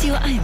Radio 1.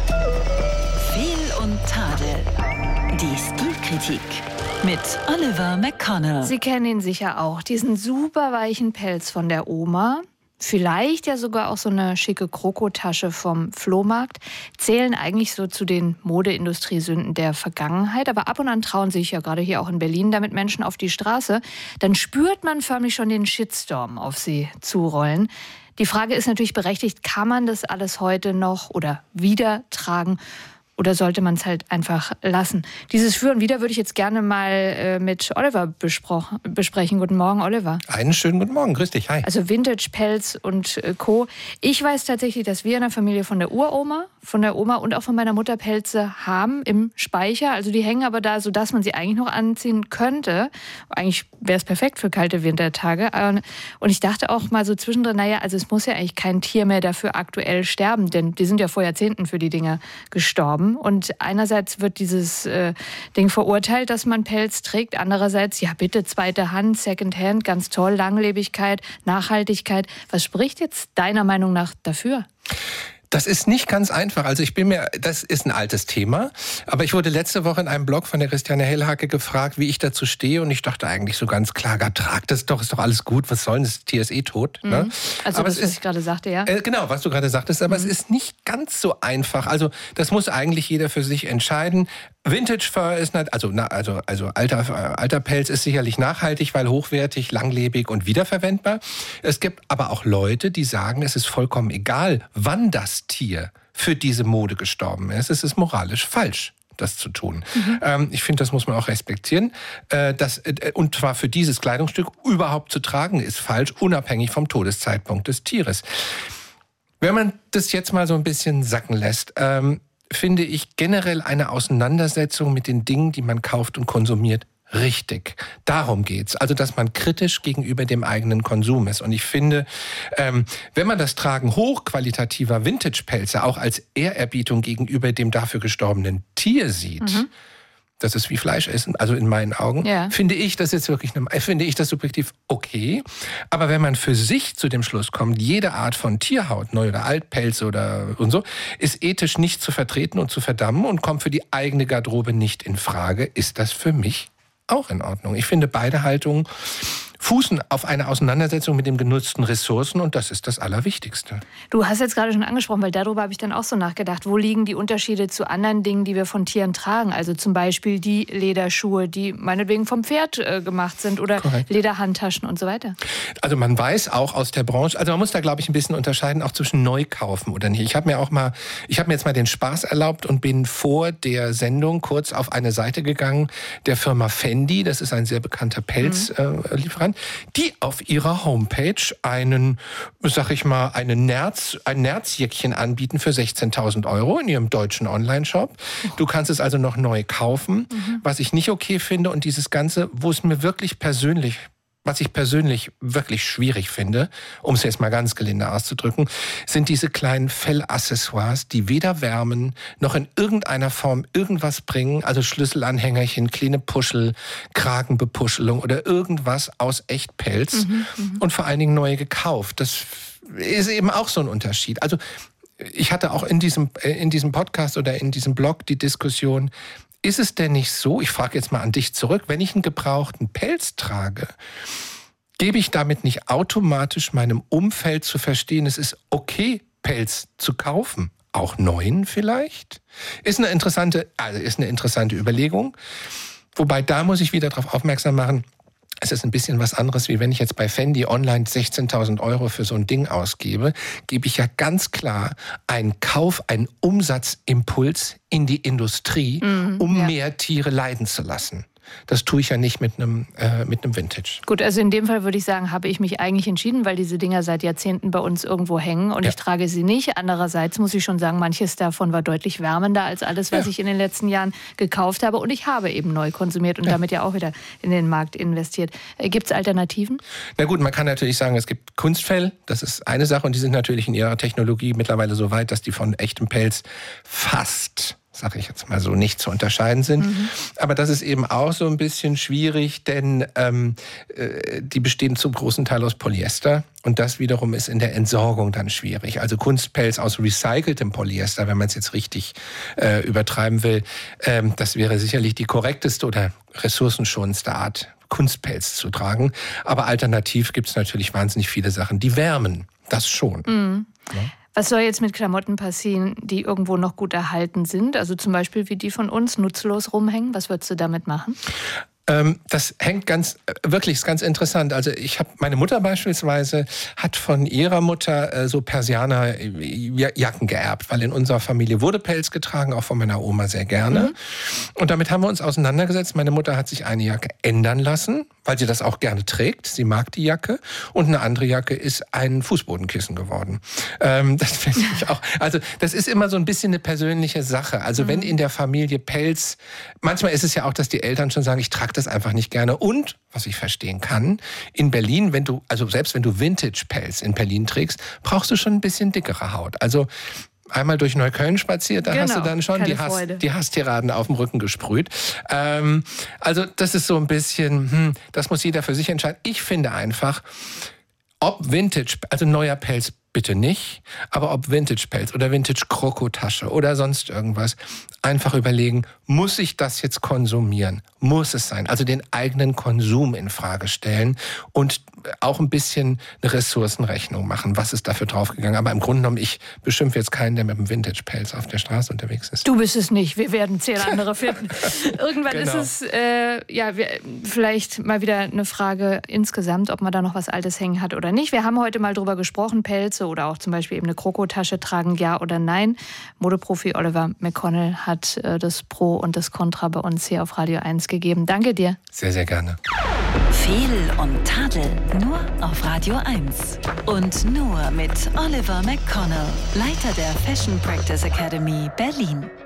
Fehl und Tadel. Die Stilkritik mit Oliver McConnell. Sie kennen ihn sicher auch, diesen super weichen Pelz von der Oma. Vielleicht ja sogar auch so eine schicke Krokotasche vom Flohmarkt. Zählen eigentlich so zu den Modeindustriesünden der Vergangenheit. Aber ab und an trauen sich ja gerade hier auch in Berlin damit Menschen auf die Straße. Dann spürt man förmlich schon den Shitstorm auf sie zurollen. Die Frage ist natürlich berechtigt, kann man das alles heute noch oder wieder tragen? Oder sollte man es halt einfach lassen? Dieses Für und Wider würde ich jetzt gerne mal mit Oliver besprechen. Guten Morgen, Oliver. Einen schönen guten Morgen, grüß dich, hi. Also Vintage, Pelz und Co. Ich weiß tatsächlich, dass wir in der Familie von der Uroma, von der Oma und auch von meiner Mutter Pelze haben im Speicher. Also die hängen aber da, sodass man sie eigentlich noch anziehen könnte. Eigentlich wäre es perfekt für kalte Wintertage. Und ich dachte auch mal so zwischendrin, naja, also es muss ja eigentlich kein Tier mehr dafür aktuell sterben, denn die sind ja vor Jahrzehnten für die Dinger gestorben. Und einerseits wird dieses Ding verurteilt, dass man Pelz trägt. Andererseits, ja bitte, zweite Hand, Secondhand, ganz toll, Langlebigkeit, Nachhaltigkeit. Was spricht jetzt deiner Meinung nach dafür? Das ist nicht ganz einfach. Also das ist ein altes Thema. Aber ich wurde letzte Woche in einem Blog von der Christiane Hellhake gefragt, wie ich dazu stehe. Und ich dachte eigentlich so ganz klar, trag das doch, ist doch alles gut. Was soll denn das? Tier ist eh tot. Mhm. Ne? Also aber das, was ich gerade sagte, ja. Genau, was du gerade sagtest. Aber es ist nicht ganz so einfach. Also das muss eigentlich jeder für sich entscheiden. Vintage Fur ist alter Pelz ist sicherlich nachhaltig, weil hochwertig, langlebig und wiederverwendbar. Es gibt aber auch Leute, die sagen, es ist vollkommen egal, wann das Tier für diese Mode gestorben ist. Es ist moralisch falsch, das zu tun. Ich finde, das muss man auch respektieren. Und zwar für dieses Kleidungsstück überhaupt zu tragen, ist falsch, unabhängig vom Todeszeitpunkt des Tieres. Wenn man das jetzt mal so ein bisschen sacken lässt, finde ich generell eine Auseinandersetzung mit den Dingen, die man kauft und konsumiert, richtig. Darum geht's. Also, dass man kritisch gegenüber dem eigenen Konsum ist. Und ich finde, wenn man das Tragen hochqualitativer Vintage-Pelze auch als Ehrerbietung gegenüber dem dafür gestorbenen Tier sieht, das ist wie Fleisch essen, also in meinen Augen, finde ich das jetzt wirklich, finde ich das subjektiv okay. Aber wenn man für sich zu dem Schluss kommt, jede Art von Tierhaut, Neu- oder Altpelze und so, ist ethisch nicht zu vertreten und zu verdammen und kommt für die eigene Garderobe nicht in Frage, ist das für mich auch in Ordnung. Ich finde, beide Haltungen fußen auf eine Auseinandersetzung mit den genutzten Ressourcen und das ist das Allerwichtigste. Du hast jetzt gerade schon angesprochen, weil darüber habe ich dann auch so nachgedacht. Wo liegen die Unterschiede zu anderen Dingen, die wir von Tieren tragen? Also zum Beispiel die Lederschuhe, die meinetwegen vom Pferd gemacht sind oder Lederhandtaschen und so weiter. Also man weiß auch aus der Branche, also man muss da glaube ich ein bisschen unterscheiden, auch zwischen Neukaufen oder nicht. Ich habe mir jetzt mal den Spaß erlaubt und bin vor der Sendung kurz auf eine Seite gegangen der Firma Fendi, das ist ein sehr bekannter Pelzlieferant, die auf ihrer Homepage ein Nerzjäckchen anbieten für 16.000 € in ihrem deutschen Online-Shop. Du kannst es also noch neu kaufen, was ich nicht okay finde und dieses Ganze, was ich persönlich wirklich schwierig finde, um es jetzt mal ganz gelinde auszudrücken, sind diese kleinen Fellaccessoires, die weder wärmen, noch in irgendeiner Form irgendwas bringen, also Schlüsselanhängerchen, kleine Puschel, Kragenbepuschelung oder irgendwas aus Echtpelz und vor allen Dingen neu gekauft. Das ist eben auch so ein Unterschied. Also ich hatte auch in diesem Podcast oder in diesem Blog die Diskussion, ist es denn nicht so, ich frage jetzt mal an dich zurück, wenn ich einen gebrauchten Pelz trage, gebe ich damit nicht automatisch meinem Umfeld zu verstehen, es ist okay, Pelz zu kaufen? Auch neuen vielleicht? Ist eine interessante Überlegung. Wobei, da muss ich wieder darauf aufmerksam machen, es ist ein bisschen was anderes, wie wenn ich jetzt bei Fendi online 16.000 € für so ein Ding ausgebe, gebe ich ja ganz klar einen Umsatzimpuls in die Industrie, um mehr Tiere leiden zu lassen. Das tue ich ja nicht mit einem Vintage. Gut, also in dem Fall würde ich sagen, habe ich mich eigentlich entschieden, weil diese Dinger seit Jahrzehnten bei uns irgendwo hängen und ich trage sie nicht. Andererseits muss ich schon sagen, manches davon war deutlich wärmender als alles, was ich in den letzten Jahren gekauft habe. Und ich habe eben neu konsumiert und damit ja auch wieder in den Markt investiert. Gibt es Alternativen? Na gut, man kann natürlich sagen, es gibt Kunstfell, das ist eine Sache und die sind natürlich in ihrer Technologie mittlerweile so weit, dass die von echtem Pelz fast sage ich jetzt mal so, nicht zu unterscheiden sind. Aber das ist eben auch so ein bisschen schwierig, denn die bestehen zum großen Teil aus Polyester. Und das wiederum ist in der Entsorgung dann schwierig. Also Kunstpelz aus recyceltem Polyester, wenn man es jetzt richtig übertreiben will, das wäre sicherlich die korrekteste oder ressourcenschonendste Art, Kunstpelz zu tragen. Aber alternativ gibt es natürlich wahnsinnig viele Sachen, die wärmen. Das schon. Ja. Was soll jetzt mit Klamotten passieren, die irgendwo noch gut erhalten sind? Also zum Beispiel wie die von uns, nutzlos rumhängen. Was würdest du damit machen? Das hängt wirklich ist ganz interessant. Also meine Mutter beispielsweise hat von ihrer Mutter so Persianerjacken geerbt, weil in unserer Familie wurde Pelz getragen, auch von meiner Oma sehr gerne. Und damit haben wir uns auseinandergesetzt. Meine Mutter hat sich eine Jacke ändern lassen, weil sie das auch gerne trägt. Sie mag die Jacke. Und eine andere Jacke ist ein Fußbodenkissen geworden. Das finde ich auch. Also das ist immer so ein bisschen eine persönliche Sache. Also wenn in der Familie Pelz, manchmal ist es ja auch, dass die Eltern schon sagen, ich trage das einfach nicht gerne. Und, was ich verstehen kann, in Berlin, selbst wenn du Vintage-Pelz in Berlin trägst, brauchst du schon ein bisschen dickere Haut. Also einmal durch Neukölln spaziert, da hast du dann schon die Hasstiraden auf dem Rücken gesprüht. Also das ist so ein bisschen, das muss jeder für sich entscheiden. Ich finde einfach, ob Vintage, also neuer Pelz bitte nicht, aber ob Vintage-Pelz oder Vintage-Krokotasche oder sonst irgendwas, einfach überlegen, muss ich das jetzt konsumieren? Muss es sein? Also den eigenen Konsum in Frage stellen und auch ein bisschen eine Ressourcenrechnung machen. Was ist dafür draufgegangen? Aber im Grunde genommen, ich beschimpfe jetzt keinen, der mit einem Vintage-Pelz auf der Straße unterwegs ist. Du bist es nicht. Wir werden 10 andere finden. Irgendwann ist es vielleicht mal wieder eine Frage insgesamt, ob man da noch was Altes hängen hat oder nicht. Wir haben heute mal drüber gesprochen, Pelze oder auch zum Beispiel eben eine Krokotasche tragen, ja oder nein. Modeprofi Oliver McConnell hat das Pro und das Contra bei uns hier auf Radio 1 gegeben. Danke dir. Sehr, sehr gerne. Fehl und Tadel nur auf Radio 1. Und nur mit Oliver McConnell, Leiter der Fashion Practice Academy Berlin.